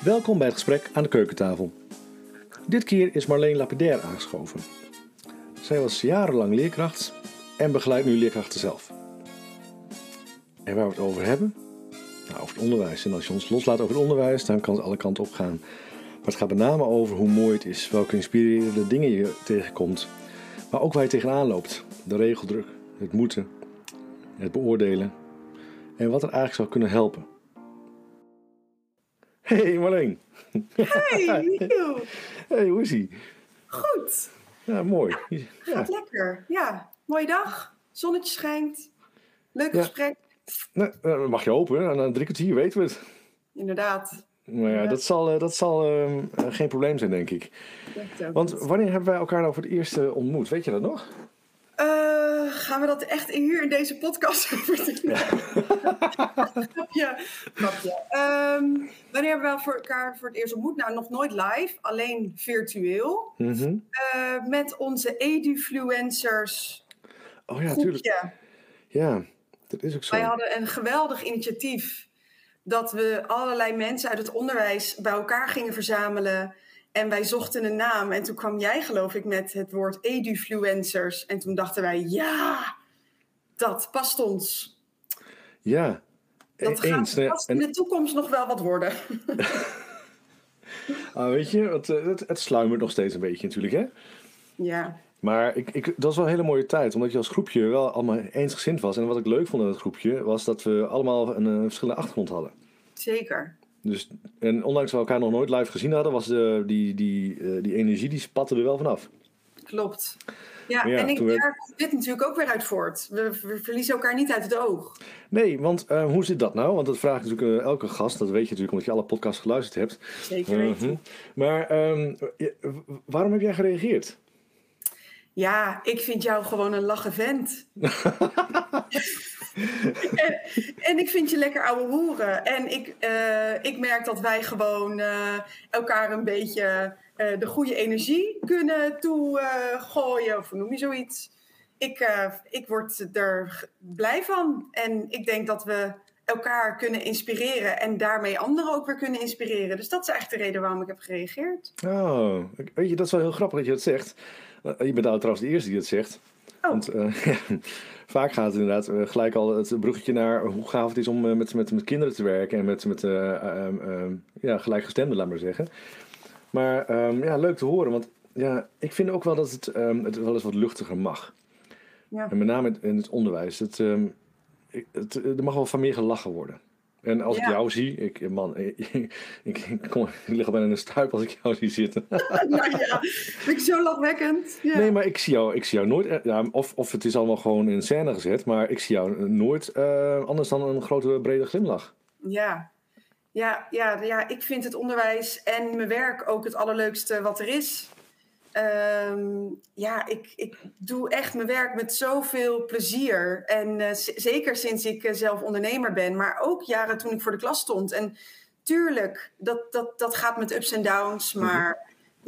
Welkom bij het gesprek aan de keukentafel. Dit keer is Marleen Lapidaire aangeschoven. Zij was jarenlang leerkracht en begeleidt nu leerkrachten zelf. En waar we het over hebben? Nou, over het onderwijs. En als je ons loslaat over het onderwijs, dan kan het alle kanten op gaan. Maar het gaat met name over hoe mooi het is, welke inspirerende dingen je tegenkomt. Maar ook waar je tegenaan loopt. De regeldruk, het moeten, het beoordelen. En wat er eigenlijk zou kunnen helpen. Hey Marleen. Hey, Nico. Hey, hoe is ie? Goed. Ja, mooi. Gaat lekker. Ja, mooie dag. Zonnetje schijnt. Leuk gesprek. Nou, dan mag je open. En na 3 kwartier weten we het. Inderdaad. Maar ja, dat zal geen probleem zijn, denk ik. Want wanneer hebben wij elkaar nou voor het eerst ontmoet? Weet je dat nog? Gaan we dat echt hier in deze podcast vertellen? Grapje. Wanneer hebben we elkaar voor het eerst ontmoet? Nou, nog nooit live, alleen virtueel. Mm-hmm. Met onze edufluencers. Oh ja, groepje. natuurlijk. Ja, dat is ook zo. Wij hadden een geweldig initiatief dat we allerlei mensen uit het onderwijs bij elkaar gingen verzamelen. En wij zochten een naam. En toen kwam jij, geloof ik, met het woord edufluencers. En toen dachten wij, ja, dat past ons. Ja, dat gaat vast in de toekomst nog wel wat worden. Weet je, het sluimert nog steeds een beetje natuurlijk, hè? Ja. Maar dat was wel een hele mooie tijd, omdat je als groepje wel allemaal eensgezind was. En wat ik leuk vond aan het groepje, was dat we allemaal een verschillende achtergrond hadden. Zeker. Dus, en ondanks dat we elkaar nog nooit live gezien hadden, was die energie, die spatte er wel vanaf. Klopt. Ja, en daar komt dit natuurlijk ook weer uit voort. We verliezen elkaar niet uit het oog. Nee, want hoe zit dat nou? Want dat vraagt natuurlijk elke gast, dat weet je natuurlijk omdat je alle podcasts geluisterd hebt. Zeker weten. Maar waarom heb jij gereageerd? Ja, ik vind jou gewoon een lachen vent. en ik vind je lekker ouwe hoeren. En ik merk dat wij gewoon elkaar een beetje de goede energie kunnen toegooien. Of hoe noem je zoiets? Ik word er blij van. En ik denk dat we elkaar kunnen inspireren. En daarmee anderen ook weer kunnen inspireren. Dus dat is eigenlijk de reden waarom ik heb gereageerd. Oh, weet je, dat is wel heel grappig dat je dat zegt. Je bent trouwens de eerste die het zegt. Oh. Want vaak gaat het inderdaad gelijk al het bruggetje naar hoe gaaf het is om met kinderen te werken. En met gelijkgestemden, laat maar zeggen. Maar leuk te horen. Want ja, ik vind ook wel dat het wel eens wat luchtiger mag. Ja. En met name in het onderwijs. Er mag wel van meer gelachen worden. En als ik jou zie, ik lig al bijna in een stuip als ik jou zie zitten. Nou ja, vind ik zo lachwekkend. Ja. Nee, maar ik zie jou nooit, of het is allemaal gewoon in scène gezet, maar ik zie jou nooit anders dan een grote brede glimlach. Ja, ik vind het onderwijs en mijn werk ook het allerleukste wat er is. Ik doe echt mijn werk met zoveel plezier. En zeker sinds ik zelf ondernemer ben. Maar ook jaren toen ik voor de klas stond. En tuurlijk, dat gaat met ups en downs. Maar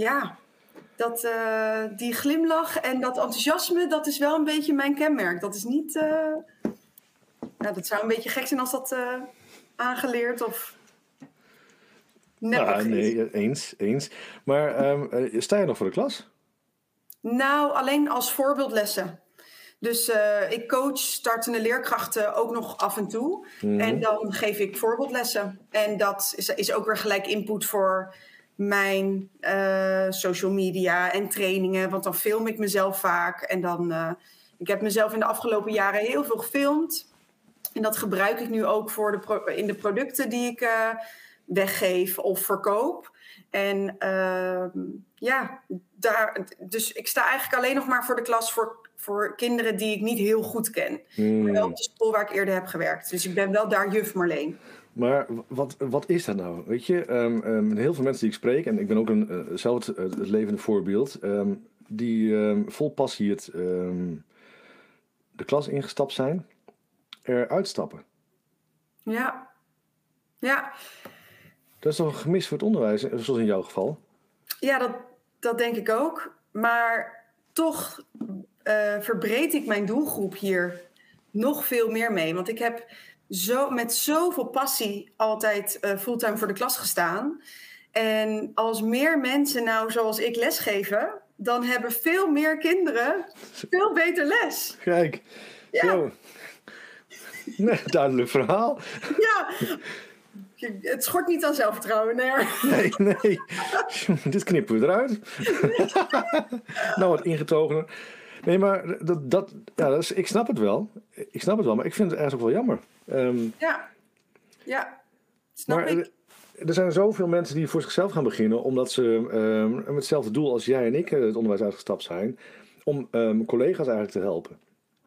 die glimlach en dat enthousiasme, dat is wel een beetje mijn kenmerk. Dat is niet... dat zou een beetje gek zijn als dat aangeleerd of... Nee, eens. Maar sta je nog voor de klas? Nou, alleen als voorbeeldlessen. Dus ik coach startende leerkrachten ook nog af en toe. Mm-hmm. En dan geef ik voorbeeldlessen. En dat is ook weer gelijk input voor mijn social media en trainingen. Want dan film ik mezelf vaak. En dan, ik heb mezelf in de afgelopen jaren heel veel gefilmd. En dat gebruik ik nu ook in de producten die ik... weggeef of verkoop. En dus ik sta eigenlijk alleen nog maar voor de klas voor kinderen die ik niet heel goed ken. Maar wel op de school waar ik eerder heb gewerkt. Dus ik ben wel daar juf Marleen. Maar wat is dat nou? Weet je, heel veel mensen die ik spreek, en ik ben ook zelf het levende voorbeeld, die vol passie de klas ingestapt zijn, eruit stappen. Ja. Dat is toch een gemis voor het onderwijs, zoals in jouw geval? Ja, dat denk ik ook. Maar toch verbreed ik mijn doelgroep hier nog veel meer mee. Want ik heb met zoveel passie altijd fulltime voor de klas gestaan. En als meer mensen nou zoals ik lesgeven, dan hebben veel meer kinderen veel beter les. Kijk, zo. Nee, duidelijk verhaal. Ja, het schort niet aan zelfvertrouwen. Nee. Dit knippen we eruit. Nou, wat ingetogener. Nee, maar ik snap het wel. Maar ik vind het ergens ook wel jammer. Ja, snap ik. Er zijn zoveel mensen die voor zichzelf gaan beginnen, omdat ze met hetzelfde doel als jij en ik het onderwijs uitgestapt zijn, om collega's eigenlijk te helpen.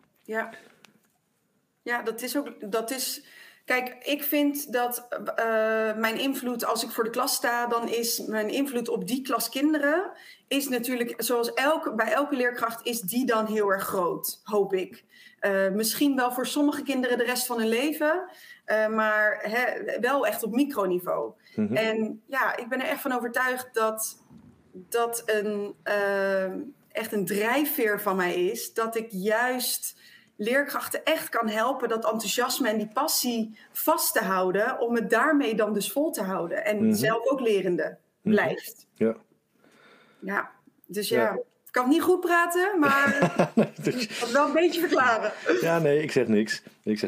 Ja, dat is. Kijk, ik vind dat mijn invloed, als ik voor de klas sta, dan is mijn invloed op die klas kinderen, is natuurlijk, zoals bij elke leerkracht, is die dan heel erg groot, hoop ik. Misschien wel voor sommige kinderen de rest van hun leven, maar wel echt op microniveau. Mm-hmm. En ja, ik ben er echt van overtuigd dat echt een drijfveer van mij is, dat ik juist leerkrachten echt kan helpen dat enthousiasme en die passie vast te houden, om het daarmee dan dus vol te houden. En zelf ook lerende blijft. Ja, dus ik kan niet goed praten, maar ik kan wel een beetje verklaren. Ja, nee, ik zeg niks.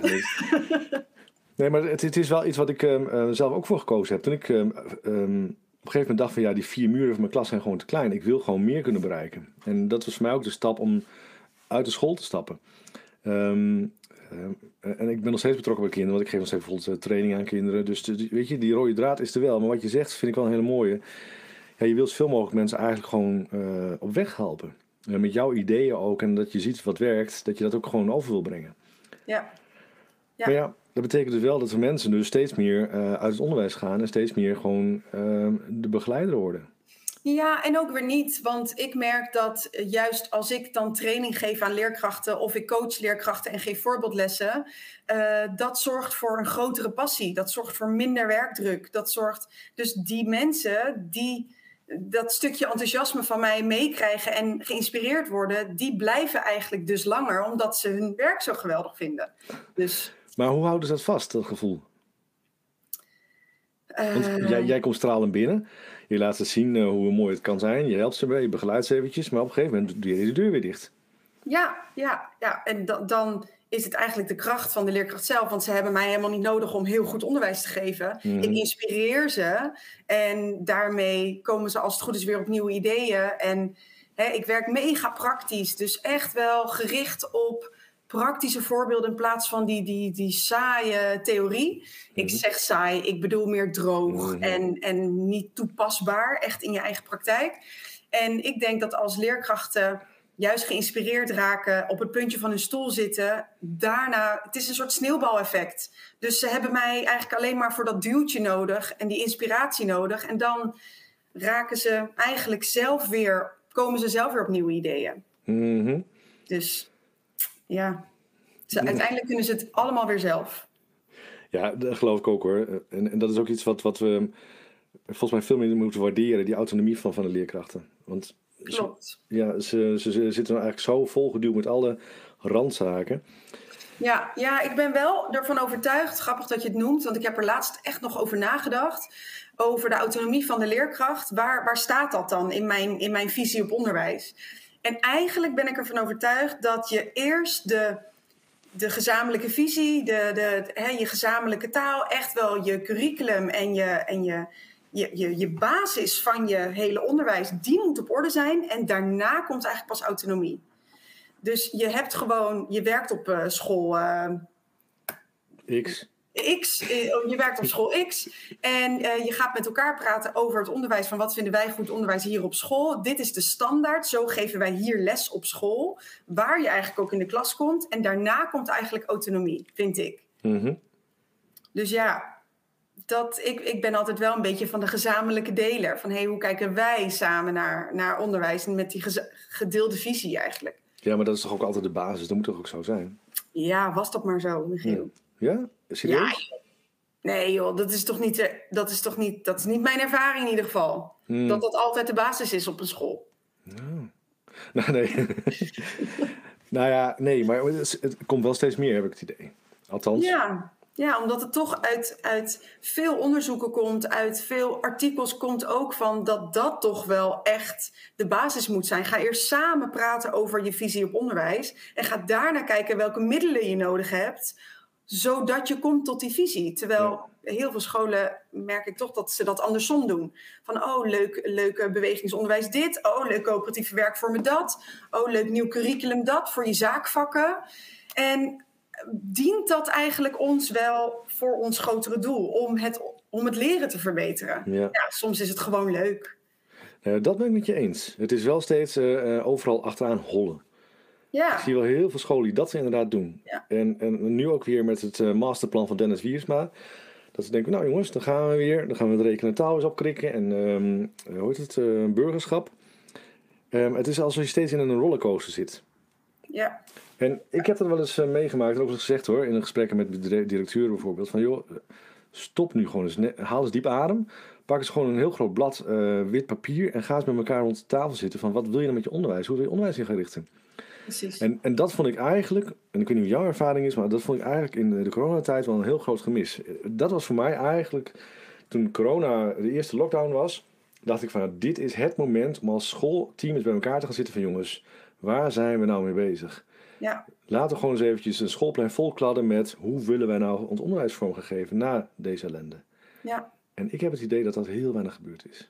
Nee, maar het is wel iets wat ik zelf ook voor gekozen heb. Toen ik op een gegeven moment dacht van die 4 muren van mijn klas zijn gewoon te klein. Ik wil gewoon meer kunnen bereiken. En dat was voor mij ook de stap om uit de school te stappen. En ik ben nog steeds betrokken bij kinderen, want ik geef nog steeds bijvoorbeeld training aan kinderen. Dus weet je, die rode draad is er wel. Maar wat je zegt vind ik wel een hele mooie. Ja, je wilt zoveel mogelijk mensen eigenlijk gewoon op weg helpen. Met jouw ideeën ook, en dat je ziet wat werkt, dat je dat ook gewoon over wil brengen. Ja. Maar dat betekent dus wel dat we mensen dus steeds meer uit het onderwijs gaan en steeds meer gewoon de begeleider worden. Ja, en ook weer niet. Want ik merk dat juist als ik dan training geef aan leerkrachten, of ik coach leerkrachten en geef voorbeeldlessen, dat zorgt voor een grotere passie. Dat zorgt voor minder werkdruk. Dat zorgt dus die mensen die dat stukje enthousiasme van mij meekrijgen en geïnspireerd worden, die blijven eigenlijk dus langer, omdat ze hun werk zo geweldig vinden. Dus. Maar hoe houden ze dat vast, dat gevoel? Want jij komt stralend binnen. Je laat ze zien hoe mooi het kan zijn. Je helpt ze mee, je begeleidt ze eventjes. Maar op een gegeven moment doe je de deur weer dicht. Ja. En dan is het eigenlijk de kracht van de leerkracht zelf. Want ze hebben mij helemaal niet nodig om heel goed onderwijs te geven. Mm-hmm. Ik inspireer ze. En daarmee komen ze als het goed is weer op nieuwe ideeën. En ik werk mega praktisch. Dus echt wel gericht op praktische voorbeelden in plaats van die saaie theorie. Mm-hmm. Ik zeg saai, ik bedoel meer droog en niet toepasbaar, echt in je eigen praktijk. En ik denk dat als leerkrachten juist geïnspireerd raken, op het puntje van hun stoel zitten, daarna, het is een soort sneeuwbaleffect. Dus ze hebben mij eigenlijk alleen maar voor dat duwtje nodig en die inspiratie nodig. En dan raken ze eigenlijk komen ze zelf weer op nieuwe ideeën. Mm-hmm. Dus ja, uiteindelijk kunnen ze het allemaal weer zelf. Ja, dat geloof ik ook hoor. En dat is ook iets wat we volgens mij veel meer moeten waarderen, die autonomie van de leerkrachten. Want klopt. Ze zitten nou eigenlijk zo volgeduwd met alle randzaken. Ja, ik ben wel ervan overtuigd, grappig dat je het noemt, want ik heb er laatst echt nog over nagedacht, over de autonomie van de leerkracht. Waar staat dat dan in mijn visie op onderwijs? En eigenlijk ben ik ervan overtuigd dat je eerst de gezamenlijke visie, je gezamenlijke taal, echt wel je curriculum en je basis van je hele onderwijs, die moet op orde zijn. En daarna komt eigenlijk pas autonomie. Dus je werkt op school X. Je werkt op school X en je gaat met elkaar praten over het onderwijs, van wat vinden wij goed onderwijs hier op school. Dit is de standaard, zo geven wij hier les op school, waar je eigenlijk ook in de klas komt. En daarna komt eigenlijk autonomie, vind ik. Mm-hmm. Dus ja, ik ben altijd wel een beetje van de gezamenlijke deler. Van hoe kijken wij samen naar onderwijs en met die gedeelde visie eigenlijk. Ja, maar dat is toch ook altijd de basis, dat moet toch ook zo zijn? Ja, was dat maar zo, Michiel. Ja? Serieus? Ja. Nee joh, dat is niet mijn ervaring in ieder geval. Dat altijd de basis is op een school. Nou, nee. Nou ja, nee, maar het komt wel steeds meer, heb ik het idee. Althans. Ja, Ja, omdat het toch uit veel onderzoeken komt, uit veel artikels komt ook van dat toch wel echt de basis moet zijn. Ga eerst samen praten over je visie op onderwijs en ga daarna kijken welke middelen je nodig hebt, zodat je komt tot die visie. Terwijl heel veel scholen merk ik toch dat ze dat andersom doen. Van leuk bewegingsonderwijs dit, leuk coöperatief werkvormen dat, leuk nieuw curriculum dat voor je zaakvakken. En dient dat eigenlijk ons wel voor ons grotere doel, om het leren te verbeteren? Ja, soms is het gewoon leuk. Dat ben ik met je eens. Het is wel steeds overal achteraan hollen. Ja. Ik zie wel heel veel scholen die dat inderdaad doen. Ja. En nu ook weer met het masterplan van Dennis Wiersma. Dat ze denken, nou jongens, dan gaan we weer. Dan gaan we het rekenen taal eens opkrikken. En burgerschap. Het is alsof je steeds in een rollercoaster zit. Ja. En ik heb dat wel eens meegemaakt, en ook eens gezegd hoor, in gesprekken met directeuren bijvoorbeeld, van joh, stop nu gewoon eens, haal eens diep adem, pak eens gewoon een heel groot blad wit papier en ga eens met elkaar rond de tafel zitten van wat wil je nou met je onderwijs, hoe wil je onderwijs in gaan richten? Precies. En dat vond ik eigenlijk, en ik weet niet hoe jouw ervaring is, maar dat vond ik eigenlijk in de coronatijd wel een heel groot gemis. Dat was voor mij eigenlijk, toen corona de eerste lockdown was, dacht ik van dit is het moment om als schoolteam eens bij elkaar te gaan zitten van jongens, waar zijn we nou mee bezig? Ja. Laten we gewoon eens eventjes een schoolplein volkladden met hoe willen wij nou ons onderwijs vormgegeven na deze ellende. Ja. En ik heb het idee dat dat heel weinig gebeurd is.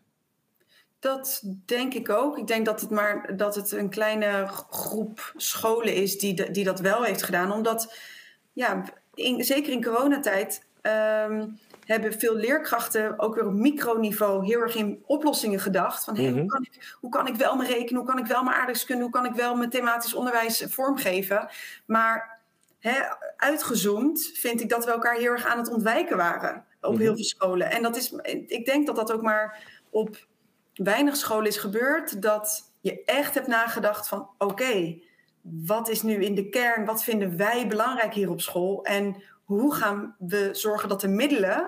Dat denk ik ook. Ik denk dat het een kleine groep scholen is die dat wel heeft gedaan. Omdat, zeker in coronatijd, hebben veel leerkrachten ook weer op microniveau heel erg in oplossingen gedacht. Van hoe kan ik wel mijn rekenen, hoe kan ik wel mijn aardrijkskunde, hoe kan ik wel mijn thematisch onderwijs vormgeven. Maar uitgezoomd vind ik dat we elkaar heel erg aan het ontwijken waren op heel veel scholen. En ik denk dat dat ook maar op weinig scholen is gebeurd, dat je echt hebt nagedacht van oké, wat is nu in de kern, wat vinden wij belangrijk hier op school en hoe gaan we zorgen dat de middelen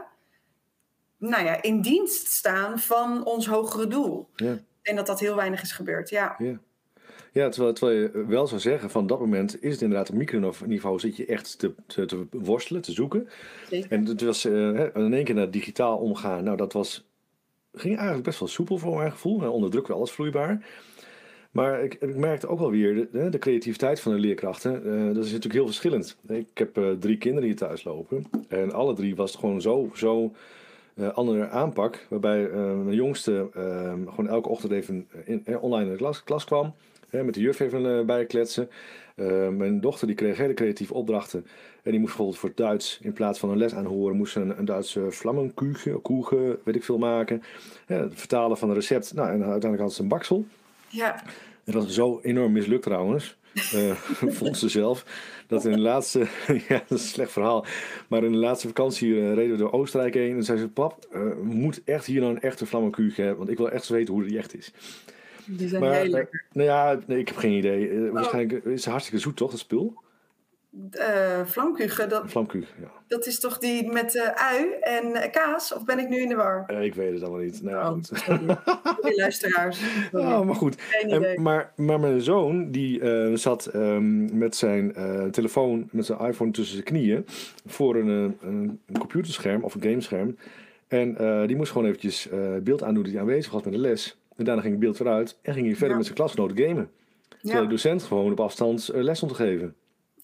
in dienst staan van ons hogere doel. Ja. En dat heel weinig is gebeurd, ja. Ja, terwijl je wel zou zeggen, van dat moment is het inderdaad op microniveau zit je echt te worstelen, te zoeken. Zeker. En het was in één keer naar digitaal omgaan. Nou, dat ging eigenlijk best wel soepel voor mijn gevoel. Onder druk wel alles vloeibaar. Maar ik merkte ook wel weer de creativiteit van de leerkrachten. Dat is natuurlijk heel verschillend. Ik heb 3 kinderen hier thuis lopen. En alle 3 was het gewoon zo andere aanpak. Waarbij mijn jongste gewoon elke ochtend even online in de klas kwam. Met de juf even bijkletsen. Mijn dochter die kreeg hele creatieve opdrachten. En die moest bijvoorbeeld voor Duits, in plaats van een les aanhoren, moest een Duitse vlammenkuchen, weet ik veel, maken. Het vertalen van een recept. Nou, en uiteindelijk had ze een baksel. Ja. En dat is zo enorm mislukt trouwens. Vond ze zelf. Dat in de laatste... ja, dat is een slecht verhaal. Maar in de laatste vakantie reden we door Oostenrijk heen. En zei ze, pap, we moeten echt hier nou een echte vlammenkuchen hebben. Want ik wil echt eens weten hoe die echt is. Die zijn heel lekker. Ik heb geen idee. Waarschijnlijk is het hartstikke zoet, toch, dat spul? Vlamkuchen, ja. Dat is toch die met ui en kaas? Of ben ik nu in de war? Ik weet het allemaal niet. Goed. Sorry, luisteraars. Maar goed. Maar mijn zoon, die zat met zijn telefoon, met zijn iPhone tussen zijn knieën, voor een computerscherm of een gamescherm. En die moest gewoon eventjes beeld aandoen dat hij aanwezig was met de les. En daarna ging het beeld weer uit en ging hij verder met zijn klasgenoten gamen. Terwijl de docent gewoon op afstand les stond te geven.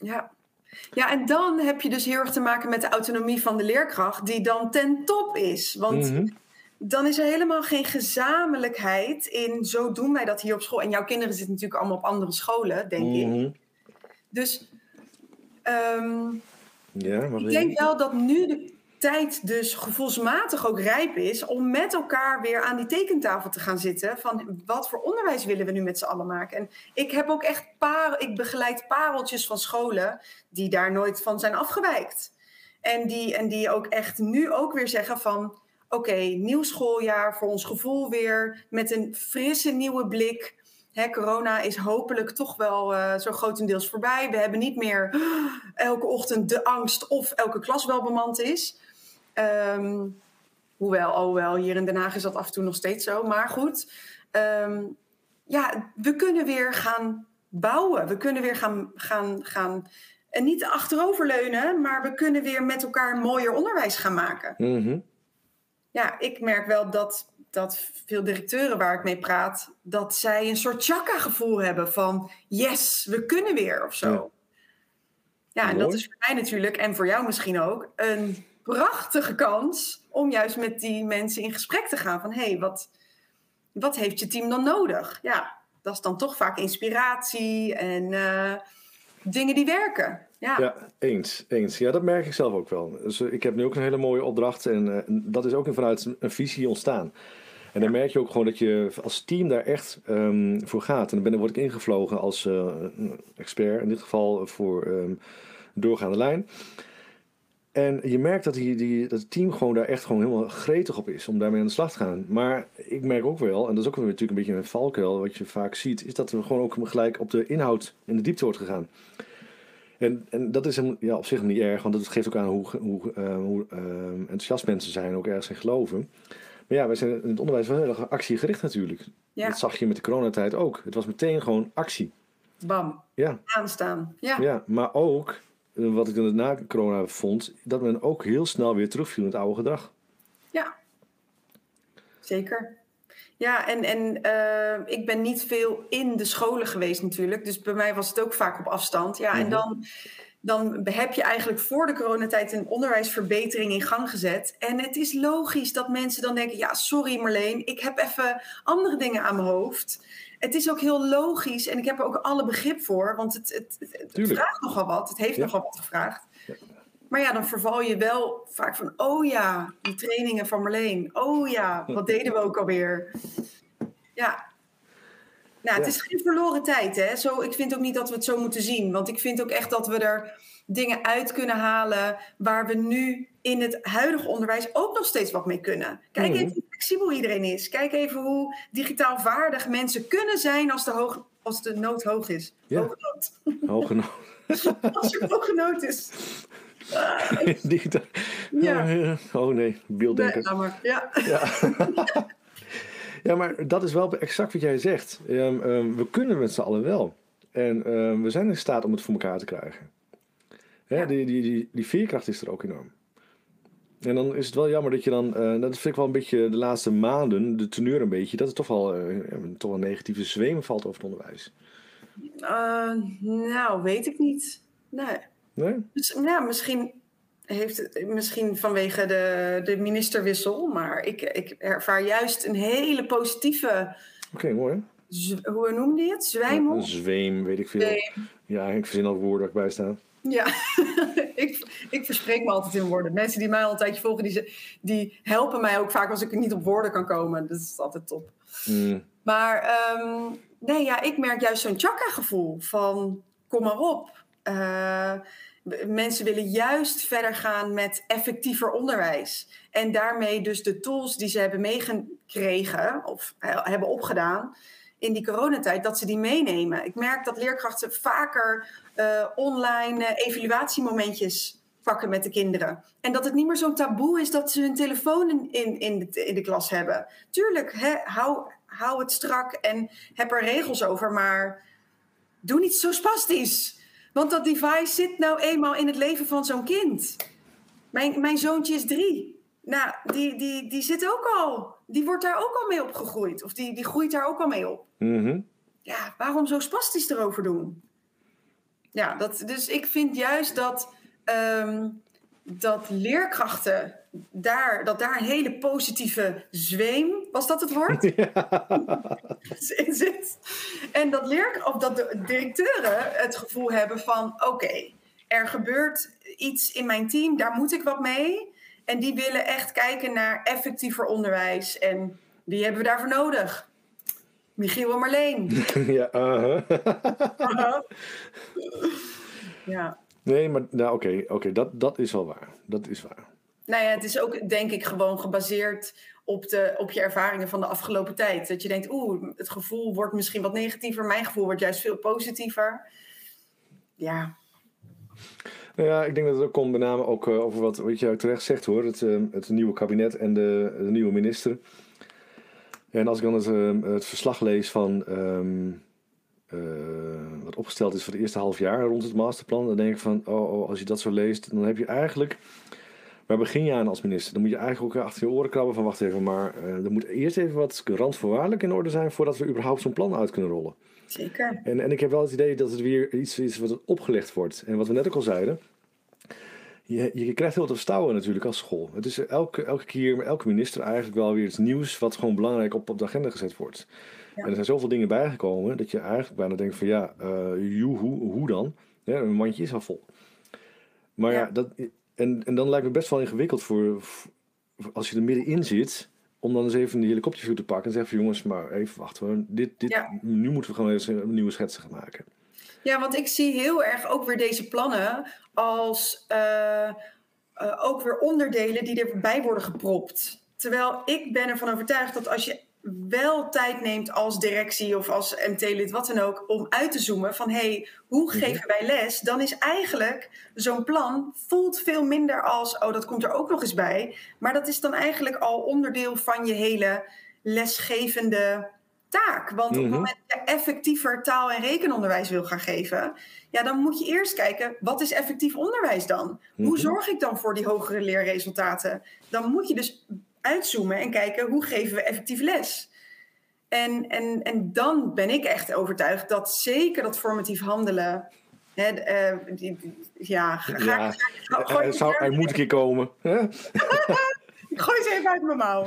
Ja, en dan heb je dus heel erg te maken met de autonomie van de leerkracht, die dan ten top is. Want dan is er helemaal geen gezamenlijkheid in, zo doen wij dat hier op school. En jouw kinderen zitten natuurlijk allemaal op andere scholen, denk ik. Dus ik denk wel dat nu de tijd dus gevoelsmatig ook rijp is om met elkaar weer aan die tekentafel te gaan zitten van wat voor onderwijs willen we nu met z'n allen maken. En ik heb ook echt ik begeleid pareltjes van scholen die daar nooit van zijn afgewijkt. En die ook echt nu ook weer zeggen van oké, nieuw schooljaar, voor ons gevoel weer met een frisse nieuwe blik. Corona is hopelijk toch wel zo grotendeels voorbij. We hebben niet meer elke ochtend de angst of elke klas wel bemand is. Hoewel, hier in Den Haag is dat af en toe nog steeds zo. Maar goed, we kunnen weer gaan bouwen. We kunnen weer gaan En niet achteroverleunen, maar we kunnen weer met elkaar mooier onderwijs gaan maken. Mm-hmm. Ja, ik merk wel dat veel directeuren waar ik mee praat, dat zij een soort chakra-gevoel hebben van yes, we kunnen weer of zo. Ja, en dat is voor mij natuurlijk, en voor jou misschien ook, een prachtige kans om juist met die mensen in gesprek te gaan van hé, wat heeft je team dan nodig? Ja, dat is dan toch vaak inspiratie en dingen die werken. Ja, eens. Ja, dat merk ik zelf ook wel. Dus ik heb nu ook een hele mooie opdracht en dat is ook vanuit een visie ontstaan. En dan merk je ook gewoon dat je als team daar echt voor gaat. En dan word ik ingevlogen als expert, in dit geval voor doorgaande lijn. En je merkt dat dat het team gewoon daar echt gewoon helemaal gretig op is om daarmee aan de slag te gaan. Maar ik merk ook wel, en dat is ook natuurlijk een beetje een valkuil, wat je vaak ziet, is dat er gewoon ook gelijk op de inhoud in de diepte wordt gegaan. En dat is op zich niet erg, want dat geeft ook aan hoe enthousiast mensen zijn, ook ergens in geloven. Maar ja, wij zijn in het onderwijs wel heel erg actiegericht natuurlijk. Ja. Dat zag je met de coronatijd ook. Het was meteen gewoon actie. Bam. Ja. Aanstaan. Ja, maar ook, wat ik dan na corona vond, dat men ook heel snel weer terugviel in het oude gedrag. Ja, zeker. Ja, en ik ben niet veel in de scholen geweest natuurlijk. Dus bij mij was het ook vaak op afstand. Ja, en dan heb je eigenlijk voor de coronatijd een onderwijsverbetering in gang gezet. En het is logisch dat mensen dan denken, ja, sorry Marleen, ik heb even andere dingen aan mijn hoofd. Het is ook heel logisch en ik heb er ook alle begrip voor, want het vraagt nogal wat. Het heeft nogal wat gevraagd. Ja. Maar ja, dan verval je wel vaak van, oh ja, die trainingen van Marleen. Oh ja, wat deden we ook alweer? Ja. Nou, het is geen verloren tijd, hè. Ik vind ook niet dat we het zo moeten zien. Want ik vind ook echt dat we er dingen uit kunnen halen waar we nu in het huidige onderwijs ook nog steeds wat mee kunnen. Kijk even hoe flexibel iedereen is. Kijk even hoe digitaal vaardig mensen kunnen zijn als de nood hoog is. Ja. Hoge nood. Als er hoge nood is. Digitaal. Ja. Oh nee, beelddenken. Nee, ja. Ja, maar dat is wel exact wat jij zegt. We kunnen met z'n allen wel. En we zijn in staat om het voor elkaar te krijgen. Ja. Die veerkracht is er ook enorm. En dan is het wel jammer dat je dan... dat vind ik wel een beetje de laatste maanden, de teneur een beetje... dat er toch wel een negatieve zweem valt over het onderwijs. Nou, weet ik niet. Nee? Dus, nou, misschien vanwege de ministerwissel, maar ik ervaar juist een hele positieve... Oké, mooi. Hoe noemde je het? Zwijmel? Een zweem, weet ik veel. Zweem. Ja, ik verzin al woorden dat ik bij sta. Ja, ik verspreek me altijd in woorden. Mensen die mij al een tijdje volgen, die helpen mij ook vaak als ik niet op woorden kan komen. Dat is altijd top. Maar ik merk juist zo'n chakra-gevoel van kom maar op. Mensen willen juist verder gaan met effectiever onderwijs. En daarmee dus de tools die ze hebben meegekregen of hebben opgedaan in die coronatijd, dat ze die meenemen. Ik merk dat leerkrachten vaker online evaluatiemomentjes pakken met de kinderen. En dat het niet meer zo'n taboe is dat ze hun telefoon in de klas hebben. Tuurlijk, hou het strak en heb er regels over, maar doe niet zo spastisch. Want dat device zit nou eenmaal in het leven van zo'n kind. Mijn zoontje is 3. Nou, die zit ook al. Die wordt daar ook al mee opgegroeid. Of die groeit daar ook al mee op. Mm-hmm. Ja, waarom zo spastisch erover doen? Ja, dus ik vind juist dat leerkrachten daar een hele positieve zweem, was dat het woord? Ja. Zit. En dat de directeuren het gevoel hebben van oké, er gebeurt iets in mijn team, daar moet ik wat mee. En die willen echt kijken naar effectiever onderwijs. En wie hebben we daarvoor nodig? Michiel en Marleen. Ja, Ja. Nee, maar nou, oké, dat is wel waar. Dat is waar. Nou ja, het is ook denk ik gewoon gebaseerd op je ervaringen van de afgelopen tijd. Dat je denkt, het gevoel wordt misschien wat negatiever. Mijn gevoel wordt juist veel positiever. Ja. Nou ja, ik denk dat het ook komt met name ook over wat je terecht zegt hoor. Het nieuwe kabinet en de nieuwe minister. En als ik dan het verslag lees van wat opgesteld is voor het eerste half jaar rond het masterplan. Dan denk ik van, als je dat zo leest, dan heb je eigenlijk... Waar begin je aan als minister? Dan moet je eigenlijk ook achter je oren krabben van, wacht even, maar er moet eerst even wat randvoorwaardelijk in orde zijn voordat we überhaupt zo'n plan uit kunnen rollen. Zeker. En ik heb wel het idee dat het weer iets is wat opgelegd wordt. En wat we net ook al zeiden, je krijgt heel wat verstouwen natuurlijk als school. Het is elke keer, met elke minister eigenlijk wel weer iets nieuws wat gewoon belangrijk op de agenda gezet wordt. Ja. En er zijn zoveel dingen bijgekomen dat je eigenlijk bijna denkt van hoe dan? Ja, een mandje is al vol. Maar ja dat... En dan lijkt me best wel ingewikkeld voor als je er middenin zit, om dan eens even de helikopterview te pakken en zeggen van jongens, maar even wachten. Nu moeten we gewoon eens een nieuwe schetsen gaan maken. Ja, want ik zie heel erg ook weer deze plannen als ook weer onderdelen die erbij worden gepropt. Terwijl ik ben ervan overtuigd dat als je wel tijd neemt als directie of als MT-lid, wat dan ook, om uit te zoomen van hoe geven wij les? Dan is eigenlijk zo'n plan voelt veel minder als, dat komt er ook nog eens bij. Maar dat is dan eigenlijk al onderdeel van je hele lesgevende taak. Want op het moment dat je effectiever taal- en rekenonderwijs wil gaan geven, dan moet je eerst kijken, wat is effectief onderwijs dan? Hoe zorg ik dan voor die hogere leerresultaten? Dan moet je dus uitzoomen en kijken, hoe geven we effectief les? En dan ben ik echt overtuigd dat zeker dat formatief handelen... Hij moet een keer komen. Ik gooi ze even uit mijn mouw.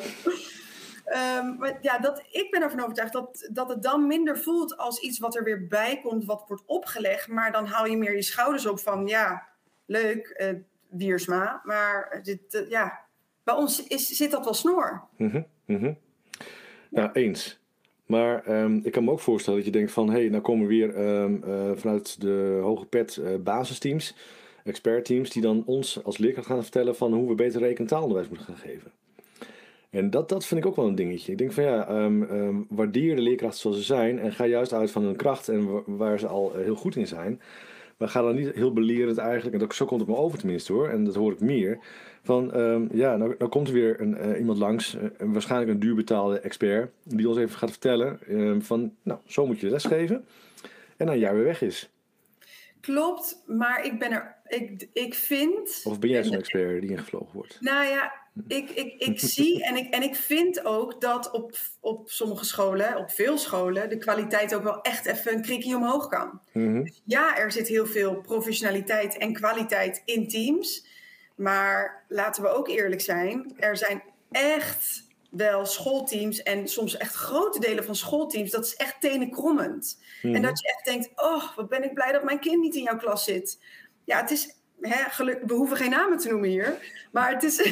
Ik ben ervan overtuigd dat het dan minder voelt als iets wat er weer bij komt, wat wordt opgelegd. Maar dan haal je meer je schouders op van, leuk, Wiersma. Maar bij ons zit dat wel snor. Ja, eens. Maar ik kan me ook voorstellen dat je denkt van, nou komen weer vanuit de hoge pet basisteams, expertteams, die dan ons als leerkracht gaan vertellen van hoe we beter rekentaalonderwijs moeten gaan geven. En dat vind ik ook wel een dingetje. Ik denk van waardeer de leerkrachten zoals ze zijn en ga juist uit van hun kracht en waar ze al heel goed in zijn. Maar ga dan niet heel belerend eigenlijk, en zo komt het me over tenminste hoor, en dat hoor ik meer, van nou komt er weer iemand langs, waarschijnlijk een duurbetaalde expert, die ons even gaat vertellen van, zo moet je lesgeven, en dan jaar weer weg is. Klopt, maar ik vind... Of ben jij zo'n expert die ingevlogen wordt? Nou ja, ik zie en ik vind ook dat op sommige scholen, op veel scholen, de kwaliteit ook wel echt even een krikje omhoog kan. Dus er zit heel veel professionaliteit en kwaliteit in teams. Maar laten we ook eerlijk zijn, er zijn echt wel schoolteams en soms echt grote delen van schoolteams, dat is echt tenenkrommend. En dat je echt denkt, wat ben ik blij dat mijn kind niet in jouw klas zit. Ja, het is... we hoeven geen namen te noemen hier. Maar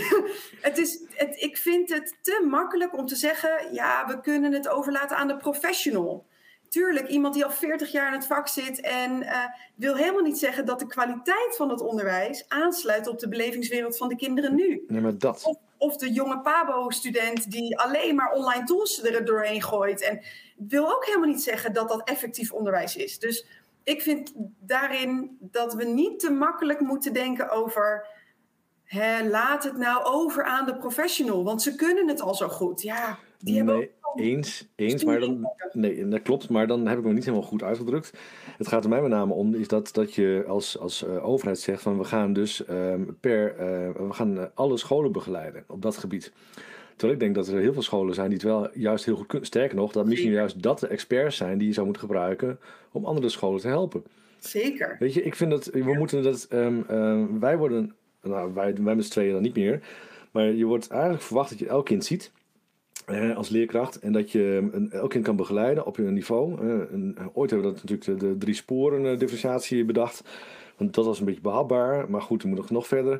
ik vind het te makkelijk om te zeggen, we kunnen het overlaten aan de professional. Tuurlijk, iemand die al 40 jaar in het vak zit en wil helemaal niet zeggen dat de kwaliteit van het onderwijs aansluit op de belevingswereld van de kinderen nu. Nee, maar dat... Of de jonge PABO-student die alleen maar online tools er doorheen gooit. En wil ook helemaal niet zeggen dat dat effectief onderwijs is. Dus ik vind daarin dat we niet te makkelijk moeten denken over... laat het nou over aan de professional, want ze kunnen het al zo goed. Ja, die hebben ook... Eens, maar dan... Nee, dat klopt, maar dan heb ik me niet helemaal goed uitgedrukt. Het gaat er mij met name om, is dat je als overheid zegt van we gaan dus we gaan alle scholen begeleiden op dat gebied. Terwijl ik denk dat er heel veel scholen zijn die het wel juist heel goed kunnen. Sterker nog, dat misschien juist dat de experts zijn die je zou moeten gebruiken om andere scholen te helpen. Zeker. Weet je, ik vind dat we moeten dat... wij worden... wij met z'n tweeën dan niet meer. Maar je wordt eigenlijk verwacht dat je elk kind ziet als leerkracht. En dat je elk kind kan begeleiden op een niveau. Ooit hebben we dat natuurlijk de 3 sporen differentiatie bedacht. Want dat was een beetje behapbaar. Maar goed, we moeten nog verder.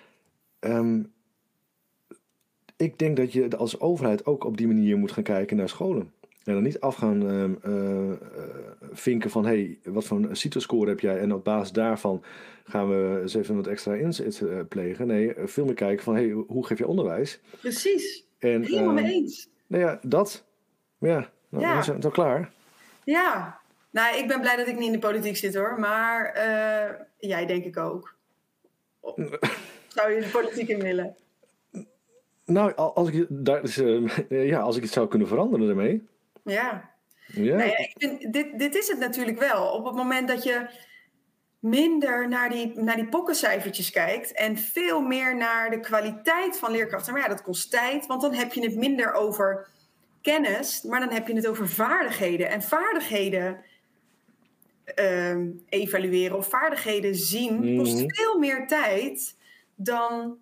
Ik denk dat je als overheid ook op die manier moet gaan kijken naar scholen. En dan niet af gaan vinken van wat voor een CITO-score heb jij? En op basis daarvan gaan we eens even wat extra inzet plegen. Nee, veel meer kijken van hoe geef je onderwijs? Precies, en, helemaal mee eens. Nou ja, dat. Dan is het al klaar. Ja, nou ik ben blij dat ik niet in de politiek zit hoor. Maar jij denk ik ook. Zou je de politiek in willen? Nou, als ik het zou kunnen veranderen daarmee. Ja. Ja? Nou ja, ik vind, dit is het natuurlijk wel. Op het moment dat je minder naar die pokkencijfertjes kijkt en veel meer naar de kwaliteit van leerkrachten. Maar ja, dat kost tijd, want dan heb je het minder over kennis, maar dan heb je het over vaardigheden. En vaardigheden evalueren of vaardigheden zien kost veel meer tijd dan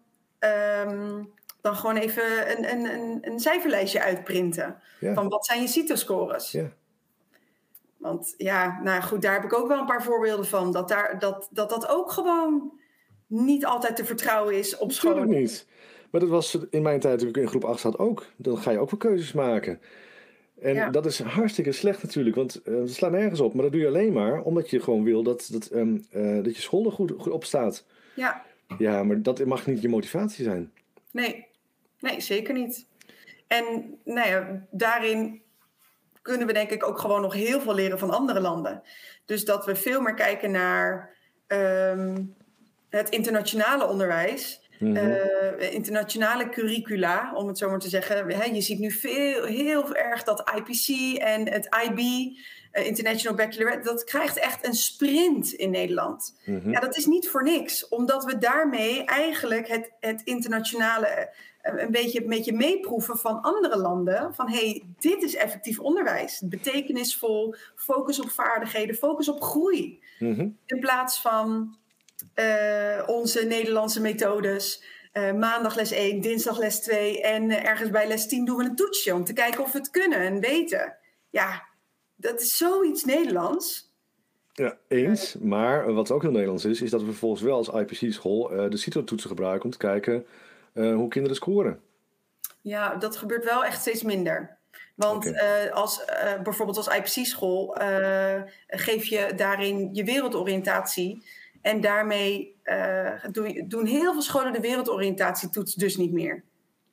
gewoon even een cijferlijstje uitprinten. Ja. Van wat zijn je CITO-scores? Ja. Want ja, nou goed, daar heb ik ook wel een paar voorbeelden van. Dat ook gewoon niet altijd te vertrouwen is op school. Natuurlijk niet. Maar dat was in mijn tijd, toen ik in groep 8 zat, ook. Dan ga je ook wel keuzes maken. En dat is hartstikke slecht natuurlijk, want het slaat nergens op. Maar dat doe je alleen maar omdat je gewoon wil dat je school er goed op staat. Ja. Ja, maar dat mag niet je motivatie zijn. Nee, zeker niet. En nou ja, daarin kunnen we denk ik ook gewoon nog heel veel leren van andere landen. Dus dat we veel meer kijken naar het internationale onderwijs. Internationale curricula, om het zo maar te zeggen. Je ziet nu heel erg dat IPC en het IB, International Baccalaureate, dat krijgt echt een sprint in Nederland. Ja, dat is niet voor niks, omdat we daarmee eigenlijk het internationale een beetje meeproeven van andere landen. Van dit is effectief onderwijs. Betekenisvol, focus op vaardigheden, focus op groei. In plaats van onze Nederlandse methodes. Maandag les 1, dinsdag les 2 en ergens bij les 10 doen we een toetsje om te kijken of we het kunnen en weten. Ja, dat is zoiets Nederlands. Ja, eens. Maar wat ook heel Nederlands is dat we vervolgens wel als IPC-school de CITO-toetsen gebruiken om te kijken hoe kinderen scoren. Ja, dat gebeurt wel echt steeds minder. Want bijvoorbeeld als IPC-school geef je daarin je wereldoriëntatie. En daarmee doen heel veel scholen de wereldoriëntatietoets dus niet meer.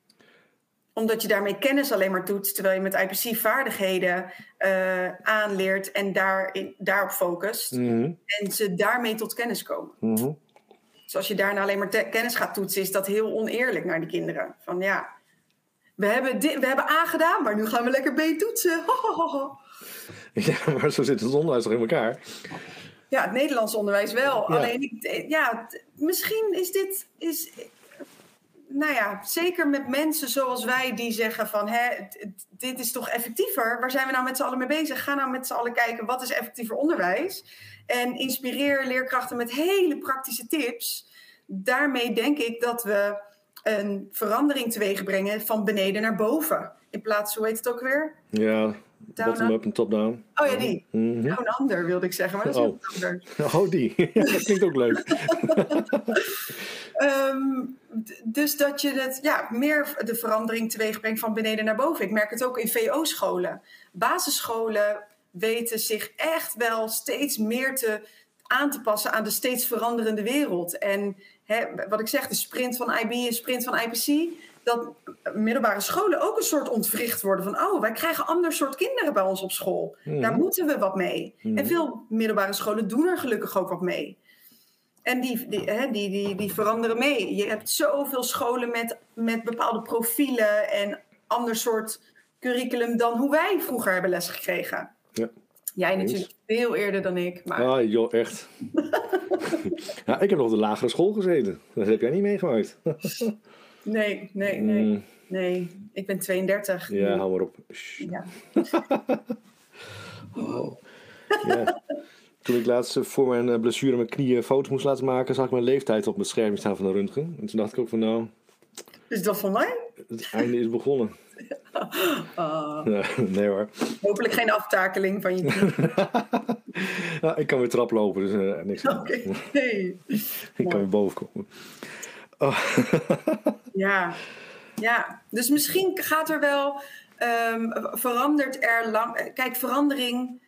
Omdat je daarmee kennis alleen maar toetst, terwijl je met IPC vaardigheden aanleert en daarop focust. En ze daarmee tot kennis komen. Dus als je daarna alleen maar kennis gaat toetsen, is dat heel oneerlijk naar die kinderen. Van ja, we hebben A gedaan, maar nu gaan we lekker B toetsen. Ja, maar zo zit het onderwijs toch in elkaar? Ja, het Nederlands onderwijs wel. Ja. Alleen, misschien is dit... Nou ja, zeker met mensen zoals wij die zeggen van... dit is toch effectiever? Waar zijn we nou met z'n allen mee bezig? Ga nou met z'n allen kijken, wat is effectiever onderwijs? En inspireer leerkrachten met hele praktische tips. Daarmee denk ik dat we een verandering teweeg brengen van beneden naar boven. In plaats, hoe heet het ook weer? Ja, bottom-up en top-down. Oh ja, die. Down under wilde ik zeggen, maar dat is heel anders. Oh, die. Dat klinkt ook leuk. Dus dat je meer de verandering teweeg brengt van beneden naar boven. Ik merk het ook in VO-scholen. Basisscholen weten zich echt wel steeds meer aan te passen aan de steeds veranderende wereld. En wat ik zeg, de sprint van IB en sprint van IPC... dat middelbare scholen ook een soort ontwricht worden van... wij krijgen ander soort kinderen bij ons op school. Daar moeten we wat mee. En veel middelbare scholen doen er gelukkig ook wat mee. En die veranderen mee. Je hebt zoveel scholen met bepaalde profielen... en ander soort curriculum dan hoe wij vroeger hebben les gekregen. Ja. Jij natuurlijk veel eerder dan ik. Maar... Ah joh, echt. Ja, ik heb nog op de lagere school gezeten. Dat heb jij niet meegemaakt. Nee. Ik ben 32. Ja, hou maar op. Ja. Ja. Toen ik laatst voor mijn blessure mijn knieën foto's moest laten maken... zag ik mijn leeftijd op mijn scherm staan van de röntgen. En toen dacht ik ook van Is dat van mij? Het einde is begonnen. Nee hoor. Hopelijk geen aftakeling van je knie. Ja, ik kan weer traplopen, dus niks aan. Oké. Ik kan weer boven komen. Ja, dus misschien gaat er wel... verandert er lang... Kijk, verandering...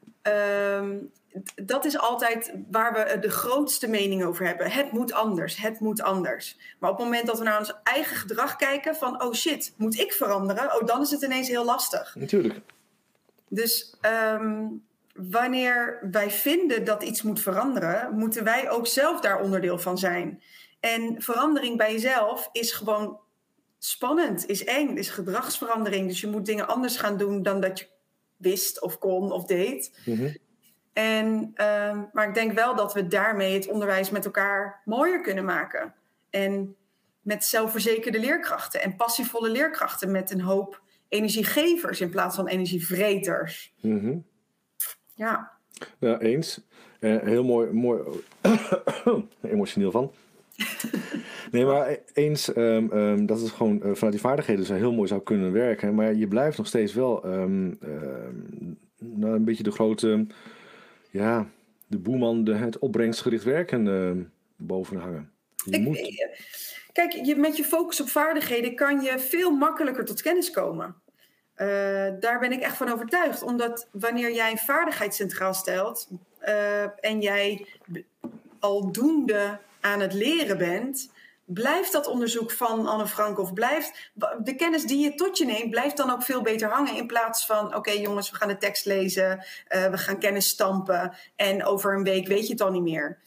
dat is altijd waar we de grootste mening over hebben. Het moet anders. Maar op het moment dat we naar ons eigen gedrag kijken... van, oh shit, moet ik veranderen? Oh, dan is het ineens heel lastig. Natuurlijk. Dus wanneer wij vinden dat iets moet veranderen... moeten wij ook zelf daar onderdeel van zijn. En verandering bij jezelf is gewoon spannend, is eng, is gedragsverandering. Dus je moet dingen anders gaan doen dan dat je wist of kon of deed. Mhm. Maar ik denk wel dat we daarmee het onderwijs met elkaar mooier kunnen maken. En met zelfverzekerde leerkrachten en passievolle leerkrachten met een hoop energiegevers in plaats van energievreters. Mhm. Ja. Ja, eens. Heel mooi emotioneel van. Nee, maar eens dat het gewoon vanuit die vaardigheden zo heel mooi zou kunnen werken. Maar je blijft nog steeds wel een beetje de grote, de boeman, het opbrengstgericht werken boven hangen. Kijk, met je focus op vaardigheden kan je veel makkelijker tot kennis komen. Daar ben ik echt van overtuigd. Omdat wanneer jij een vaardigheid centraal stelt en jij aldoende aan het leren bent, blijft dat onderzoek van Anne Frank of blijft de kennis die je tot je neemt, blijft dan ook veel beter hangen in plaats van oké, jongens, we gaan de tekst lezen, we gaan kennis stampen en over een week weet je het al niet meer.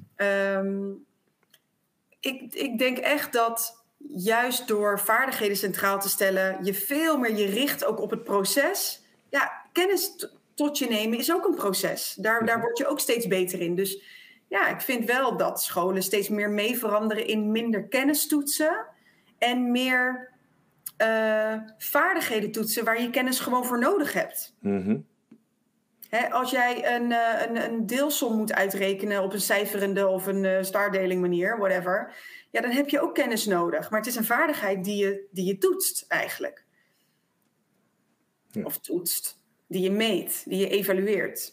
Ik denk echt dat juist door vaardigheden centraal te stellen, je veel meer je richt ook op het proces. Ja, kennis tot je nemen is ook een proces. Daar word je ook steeds beter in. Dus ja, ik vind wel dat scholen steeds meer mee veranderen in minder kennistoetsen en meer vaardigheden toetsen waar je kennis gewoon voor nodig hebt. Mm-hmm. Als jij een deelsom moet uitrekenen op een cijferende of een stardeling manier, whatever, ja, dan heb je ook kennis nodig. Maar het is een vaardigheid die je toetst eigenlijk. Ja. Of toetst, die je meet, die je evalueert.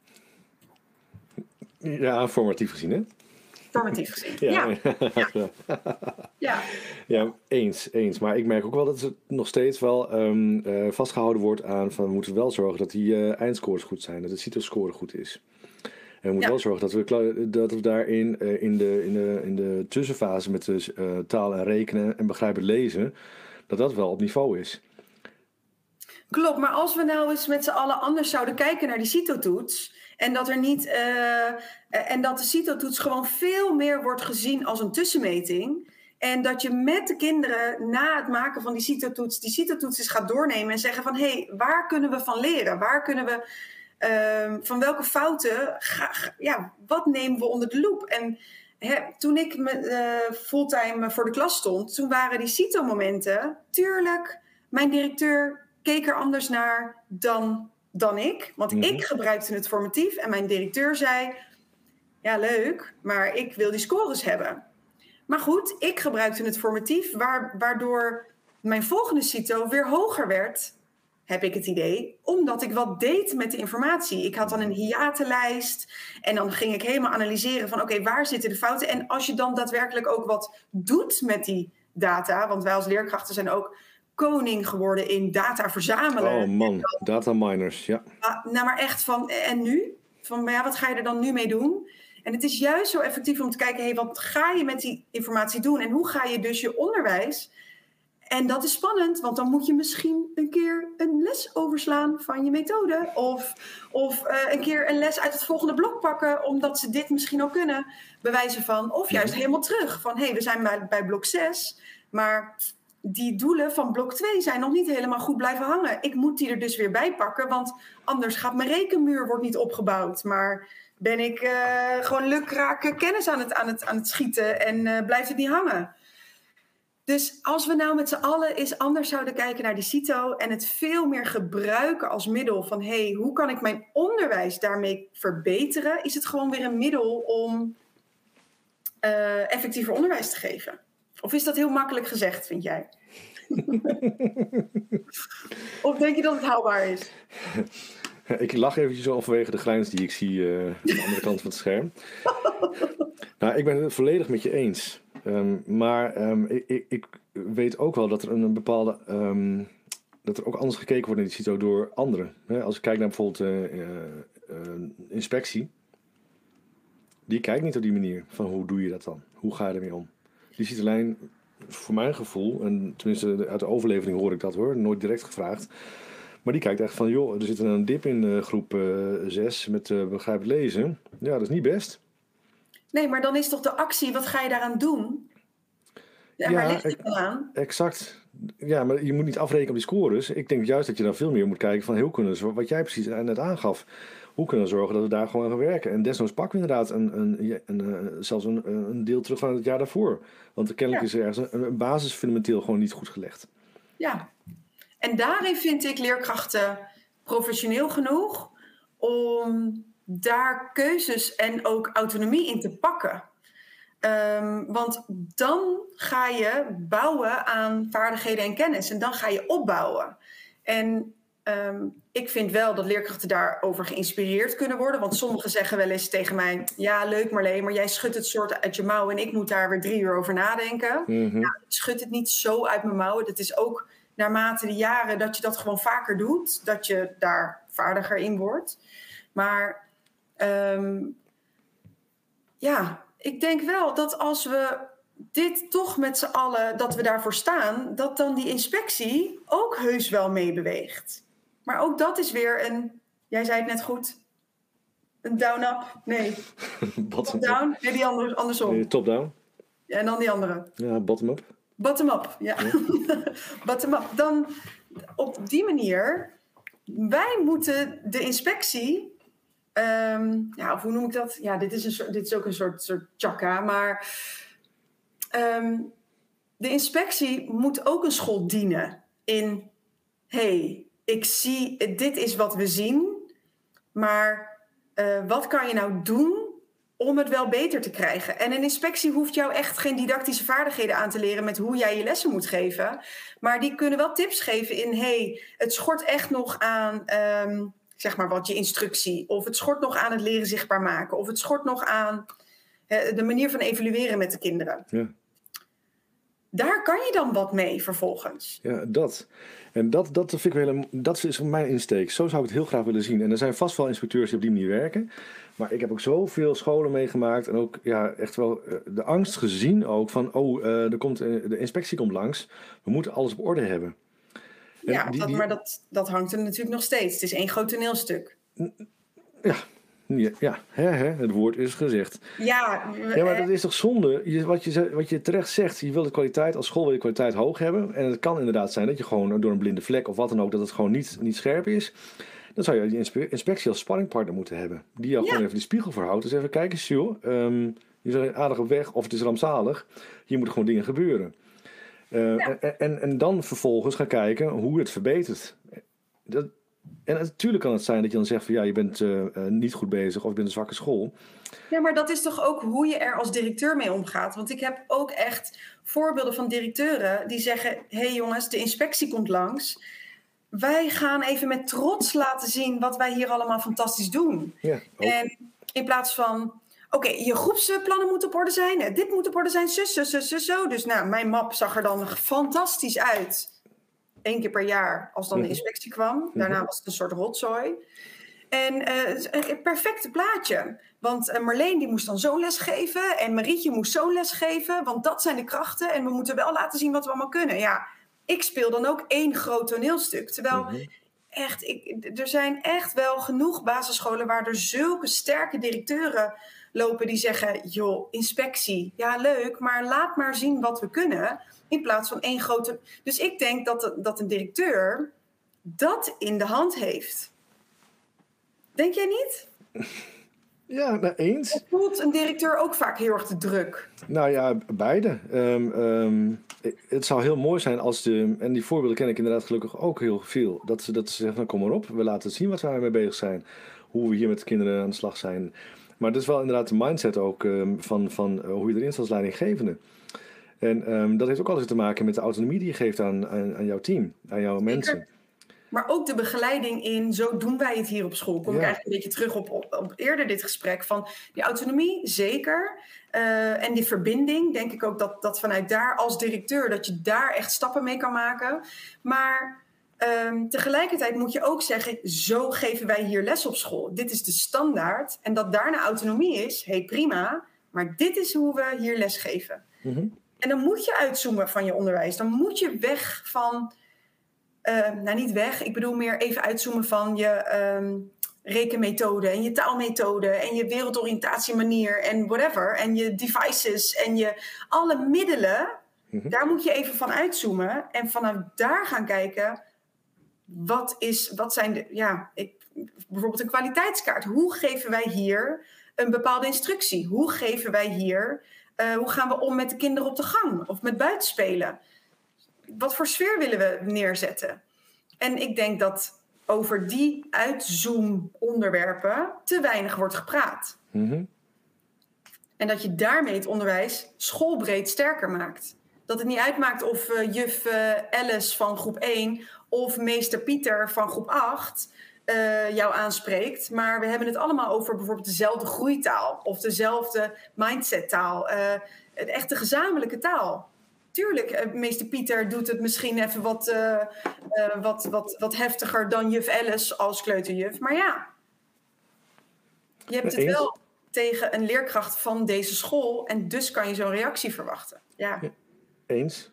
Ja, formatief gezien, hè? Formatief gezien, ja. Ja, eens. Maar ik merk ook wel dat het nog steeds wel vastgehouden wordt aan van we moeten wel zorgen dat die eindscores goed zijn, dat het CITO-score goed is. En we moeten wel zorgen dat we daarin in de tussenfase met de taal en rekenen en begrijpen lezen, dat wel op niveau is. Klopt, maar als we nou eens met z'n allen anders zouden kijken naar die CITO-toets en dat er niet en dat de CITO-toets gewoon veel meer wordt gezien als een tussenmeting en dat je met de kinderen na het maken van die CITO-toets eens gaat doornemen en zeggen van hé, waar kunnen we van leren? Waar kunnen we van welke fouten wat nemen we onder de loep? En toen ik fulltime voor de klas stond, toen waren die CITO-momenten, tuurlijk, mijn directeur keek er anders naar dan ik. Want ik gebruikte het formatief en mijn directeur zei, ja leuk, maar ik wil die scores hebben. Maar goed, ik gebruikte het formatief, waardoor mijn volgende CITO weer hoger werd, heb ik het idee, omdat ik wat deed met de informatie. Ik had dan een hiatenlijst en dan ging ik helemaal analyseren van oké, waar zitten de fouten? En als je dan daadwerkelijk ook wat doet met die data, want wij als leerkrachten zijn ook koning geworden in data verzamelen. Oh man, data miners, ja. Nou, maar echt van, en nu? Van, wat ga je er dan nu mee doen? En het is juist zo effectief om te kijken, wat ga je met die informatie doen? En hoe ga je dus je onderwijs? En dat is spannend, want dan moet je misschien een keer een les overslaan van je methode. Of een keer een les uit het volgende blok pakken, omdat ze dit misschien al kunnen bewijzen van. Of juist helemaal terug, van we zijn bij blok 6, maar die doelen van blok 2 zijn nog niet helemaal goed blijven hangen. Ik moet die er dus weer bij pakken, want anders gaat mijn rekenmuur wordt niet opgebouwd. Maar ben ik gewoon lukraak kennis aan het schieten en blijft het niet hangen. Dus als we nou met z'n allen eens anders zouden kijken naar die CITO en het veel meer gebruiken als middel van hoe kan ik mijn onderwijs daarmee verbeteren, is het gewoon weer een middel om effectiever onderwijs te geven. Of is dat heel makkelijk gezegd, vind jij? Of denk je dat het haalbaar is? Ik lach eventjes vanwege de grijns die ik zie aan de andere kant van het scherm. Nou, ik ben het volledig met je eens. Maar ik weet ook wel dat er een bepaalde dat er ook anders gekeken wordt naar die CITO door anderen. Als ik kijk naar bijvoorbeeld inspectie, die kijkt niet op die manier van hoe doe je dat dan? Hoe ga je ermee om? Die ziet alleen, voor mijn gevoel, en tenminste uit de overlevering hoor ik dat hoor, nooit direct gevraagd, maar die kijkt echt van, joh, er zit een dip in groep 6 met begrijpend lezen. Ja, dat is niet best. Nee, maar dan is toch de actie, wat ga je daaraan doen? Ja, waar ligt het dan aan? Exact. Ja, maar je moet niet afrekenen op die scores. Ik denk juist dat je dan veel meer moet kijken van hoe kunnen we, wat jij precies net aangaf, hoe kunnen we zorgen dat we daar gewoon gaan werken. En desnoods pakken we inderdaad zelfs een deel terug van het jaar daarvoor. Want kennelijk is er ergens een basis fundamenteel gewoon niet goed gelegd. Ja, en daarin vind ik leerkrachten professioneel genoeg om daar keuzes en ook autonomie in te pakken. Want dan ga je bouwen aan vaardigheden en kennis. En dan ga je opbouwen. En ik vind wel dat leerkrachten daarover geïnspireerd kunnen worden. Want sommigen zeggen wel eens tegen mij... Ja, leuk Marleen, maar jij schudt het soort uit je mouw... en ik moet daar weer 3 uur over nadenken. Mm-hmm. Nou, ik schud het niet zo uit mijn mouwen. Dat is ook naarmate de jaren dat je dat gewoon vaker doet... dat je daar vaardiger in wordt. Maar ik denk wel dat als we dit toch met z'n allen, dat we daarvoor staan, dat dan die inspectie ook heus wel meebeweegt. Maar ook dat is weer jij zei het net goed, een down-up? Nee. Top-down? Nee, die andersom. Nee, top-down. Ja, en dan die andere. Ja, bottom-up. Bottom-up, ja. Bottom-up. Dan op die manier, wij moeten de inspectie... of hoe noem ik dat? Ja, dit is ook een soort tjaka, maar de inspectie moet ook een school dienen in... ik zie, dit is wat we zien, maar wat kan je nou doen om het wel beter te krijgen? En een inspectie hoeft jou echt geen didactische vaardigheden aan te leren met hoe jij je lessen moet geven, maar die kunnen wel tips geven in, het schort echt nog aan... zeg maar wat je instructie. Of het schort nog aan het leren zichtbaar maken. Of het schort nog aan de manier van evalueren met de kinderen. Ja. Daar kan je dan wat mee vervolgens. Ja, dat. En dat vind ik wel dat is mijn insteek. Zo zou ik het heel graag willen zien. En er zijn vast wel inspecteurs die op die manier werken. Maar ik heb ook zoveel scholen meegemaakt. En ook echt wel de angst gezien ook van... de inspectie komt langs. We moeten alles op orde hebben. Maar dat hangt er natuurlijk nog steeds. Het is één groot toneelstuk. Ja, het woord is gezegd. Ja, maar dat is toch zonde? Wat je terecht zegt, je wil de kwaliteit, als school wil je kwaliteit hoog hebben. En het kan inderdaad zijn dat je gewoon door een blinde vlek of wat dan ook, dat het gewoon niet scherp is. Dan zou je die inspectie als sparringpartner moeten hebben. Die jou gewoon even die spiegel voorhoudt. Dus even kijken, joh, je bent aardig op weg of het is rampzalig. Hier moeten gewoon dingen gebeuren. En dan vervolgens gaan kijken hoe het verbetert. En natuurlijk kan het zijn dat je dan zegt van je bent niet goed bezig of je bent een zwakke school. Ja, maar dat is toch ook hoe je er als directeur mee omgaat. Want ik heb ook echt voorbeelden van directeuren die zeggen... jongens, de inspectie komt langs. Wij gaan even met trots laten zien wat wij hier allemaal fantastisch doen. Ja, en in plaats van... Oké, je groepsplannen moeten op orde zijn. Dit moet op orde zijn. Zo. Dus mijn map zag er dan fantastisch uit. 1 keer per jaar als dan de inspectie kwam. Daarna was het een soort rotzooi. En een perfecte plaatje. Want Marleen die moest dan zo'n les geven. En Marietje moest zo'n les geven. Want dat zijn de krachten. En we moeten wel laten zien wat we allemaal kunnen. Ja, ik speel dan ook 1 groot toneelstuk. Terwijl er zijn echt wel genoeg basisscholen... waar er zulke sterke directeuren lopen die zeggen... joh, inspectie, ja leuk, maar laat maar zien wat we kunnen... in plaats van 1 grote... Dus ik denk dat een directeur dat in de hand heeft. Denk jij niet? Ja, eens. Of voelt een directeur ook vaak heel erg de druk? Nou ja, beide. Het zou heel mooi zijn als en die voorbeelden ken ik inderdaad gelukkig ook heel veel. Dat ze zeggen, nou, kom maar op, we laten zien wat we mee bezig zijn. Hoe we hier met de kinderen aan de slag zijn. Maar dat is wel inderdaad de mindset ook van hoe je erin staat als leidinggevende. En dat heeft ook altijd te maken met de autonomie die je geeft aan jouw team, aan jouw mensen. Maar ook de begeleiding in, zo doen wij het hier op school. Kom ik eigenlijk een beetje terug op eerder dit gesprek. Van die autonomie, zeker. En die verbinding, denk ik ook dat vanuit daar als directeur... dat je daar echt stappen mee kan maken. Maar tegelijkertijd moet je ook zeggen... zo geven wij hier les op school. Dit is de standaard. En dat daarna autonomie is, prima. Maar dit is hoe we hier les geven. Mm-hmm. En dan moet je uitzoomen van je onderwijs. Dan moet je weg van... niet weg, ik bedoel meer even uitzoomen van je rekenmethode en je taalmethode en je wereldoriëntatiemanier en whatever. En je devices en alle middelen Daar moet je even van uitzoomen en vanuit daar gaan kijken, bijvoorbeeld een kwaliteitskaart. Hoe geven wij hier een bepaalde instructie? Hoe geven wij hier, hoe gaan we om met de kinderen op de gang of met buitenspelen? Wat voor sfeer willen we neerzetten? En ik denk dat over die uitzoom-onderwerpen te weinig wordt gepraat. Mm-hmm. En dat je daarmee het onderwijs schoolbreed sterker maakt. Dat het niet uitmaakt of juf Alice van groep 1 of meester Pieter van groep 8 jou aanspreekt. Maar we hebben het allemaal over bijvoorbeeld dezelfde groeitaal of dezelfde mindsettaal. Een echte gezamenlijke taal. Tuurlijk, meester Pieter doet het misschien even wat heftiger dan juf Alice als kleuterjuf. Maar ja, je hebt het wel tegen een leerkracht van deze school en dus kan je zo'n reactie verwachten. Ja. Eens.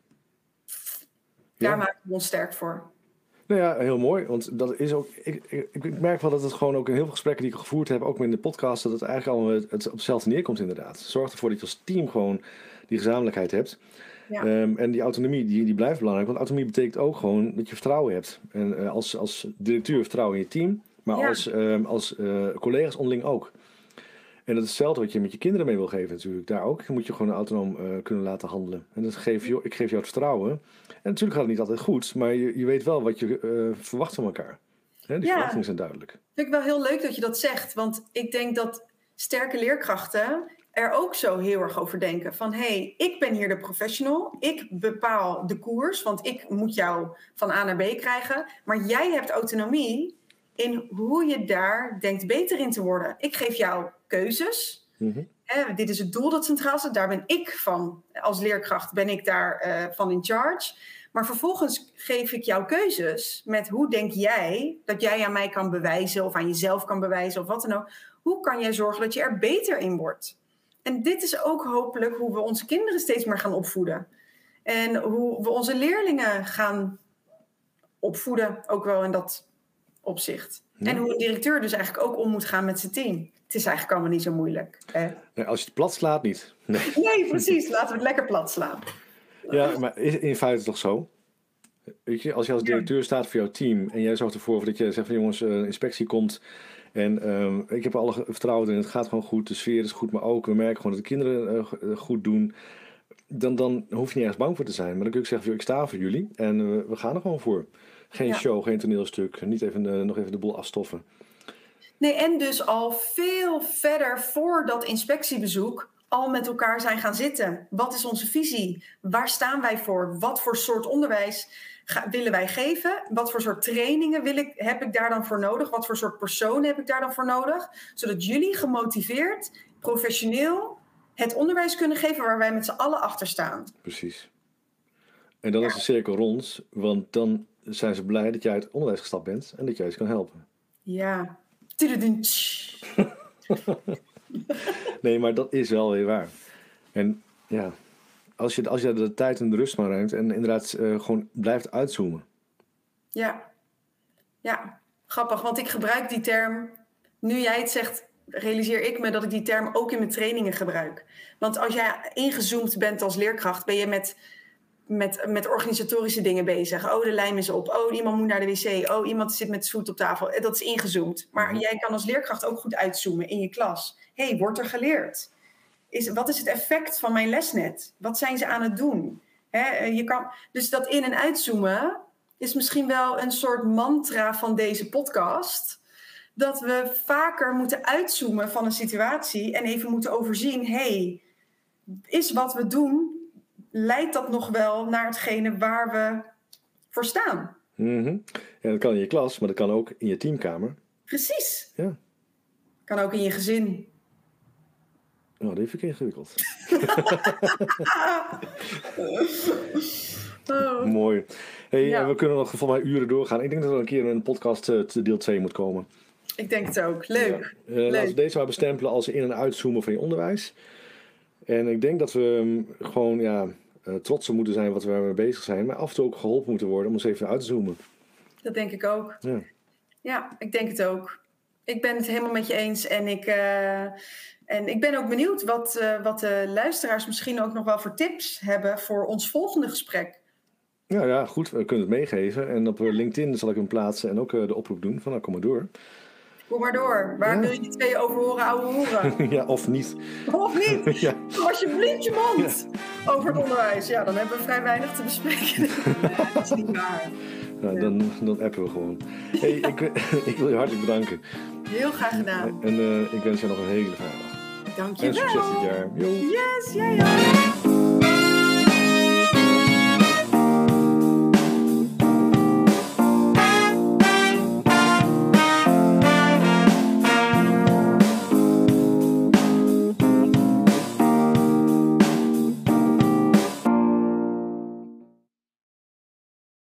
Daar maken we ons sterk voor. Nou ja, heel mooi. Want dat is ook. Ik merk wel dat het gewoon ook in heel veel gesprekken die ik gevoerd heb, ook in de podcast, dat het eigenlijk allemaal het op hetzelfde neerkomt inderdaad. Zorg ervoor dat je als team gewoon die gezamenlijkheid hebt. Ja. En die autonomie, die blijft belangrijk. Want autonomie betekent ook gewoon dat je vertrouwen hebt. En als directeur vertrouwen in je team, maar als collega's onderling ook. En dat is hetzelfde wat je met je kinderen mee wil geven natuurlijk. Daar ook moet je gewoon autonoom kunnen laten handelen. En dat ik geef jou het vertrouwen. En natuurlijk gaat het niet altijd goed, maar je weet wel wat je verwacht van elkaar. Die verwachtingen zijn duidelijk. Vind ik wel heel leuk dat je dat zegt. Want ik denk dat sterke leerkrachten er ook zo heel erg over denken. Van ik ben hier de professional. Ik bepaal de koers, want ik moet jou van A naar B krijgen. Maar jij hebt autonomie in hoe je daar denkt beter in te worden. Ik geef jou keuzes. Mm-hmm. Dit is het doel dat centraal staat. Daar ben ik van. Als leerkracht ben ik daar van in charge. Maar vervolgens geef ik jou keuzes met hoe denk jij dat jij aan mij kan bewijzen of aan jezelf kan bewijzen of wat dan ook. Hoe kan jij zorgen dat je er beter in wordt? En dit is ook hopelijk hoe we onze kinderen steeds meer gaan opvoeden. En hoe we onze leerlingen gaan opvoeden, ook wel in dat opzicht. Ja. En hoe een directeur dus eigenlijk ook om moet gaan met zijn team. Het is eigenlijk allemaal niet zo moeilijk. Nee, als je het plat slaat, niet. Nee, precies. Laten we het lekker plat slaan. Ja, maar is in feite toch zo? Weet je, als je als directeur staat voor jouw team en jij zorgt ervoor dat je zegt van jongens, inspectie komt en ik heb alle vertrouwen in, het gaat gewoon goed, de sfeer is goed, maar ook we merken gewoon dat de kinderen goed doen, dan hoef je niet ergens bang voor te zijn. Maar dan kun je zeggen, ik sta voor jullie en we gaan er gewoon voor. Geen show, geen toneelstuk, niet even nog even de boel afstoffen. Nee, en dus al veel verder voor dat inspectiebezoek al met elkaar zijn gaan zitten. Wat is onze visie? Waar staan wij voor? Wat voor soort onderwijs willen wij geven? Wat voor soort trainingen heb ik daar dan voor nodig? Wat voor soort persoon heb ik daar dan voor nodig? Zodat jullie gemotiveerd, professioneel het onderwijs kunnen geven waar wij met z'n allen achter staan. Precies. En dan is de cirkel rond, want dan zijn ze blij dat jij uit het onderwijs gestapt bent en dat jij ze kan helpen. Ja. Nee, maar dat is wel weer waar. En ja, als je de tijd en de rust maar ruimt en inderdaad gewoon blijft uitzoomen. Ja, grappig, want ik gebruik die term, nu jij het zegt, realiseer ik me dat ik die term ook in mijn trainingen gebruik. Want als jij ingezoomd bent als leerkracht, ben je met organisatorische dingen bezig. Oh, de lijm is op. Oh, iemand moet naar de wc. Oh, iemand zit met zoet op tafel. Dat is ingezoomd. Maar jij kan als leerkracht ook goed uitzoomen in je klas. Wordt er geleerd? Wat is het effect van mijn lesnet? Wat zijn ze aan het doen? Dus dat in- en uitzoomen is misschien wel een soort mantra van deze podcast. Dat we vaker moeten uitzoomen van een situatie en even moeten overzien. Is wat we doen, leidt dat nog wel naar hetgene waar we voor staan? Mm-hmm. Ja, dat kan in je klas, maar dat kan ook in je teamkamer. Precies. Ja. Kan ook in je gezin. Oh, dat vind ik ingewikkeld. Mooi. We kunnen nog volgens mij uren doorgaan. Ik denk dat er een keer een podcast deel 2 moet komen. Ik denk het ook. Leuk. Laten we deze maar bestempelen als in- en uitzoomen van je onderwijs. En ik denk dat we gewoon trots op moeten zijn wat we mee bezig zijn. Maar af en toe ook geholpen moeten worden om eens even uit te zoomen. Dat denk ik ook. Ja, ik denk het ook. Ik ben het helemaal met je eens. En ik ben ook benieuwd wat de luisteraars misschien ook nog wel voor tips hebben voor ons volgende gesprek. Ja, goed. We kunnen het meegeven. En op LinkedIn zal ik hem plaatsen en ook de oproep doen van kom maar door. Kom maar door. Waar wil je die twee over horen, ouwe hoeren? Ja, of niet. Of niet? Ja. Doe alsjeblieft je mond over het onderwijs. Ja, dan hebben we vrij weinig te bespreken. Dat is niet waar. Nou, dan appen we gewoon. Hey, ik wil je hartelijk bedanken. Heel graag gedaan. En ik wens je nog een hele fijne dag. Dank je wel. En succes dit jaar. Yo. Yes, jij ook.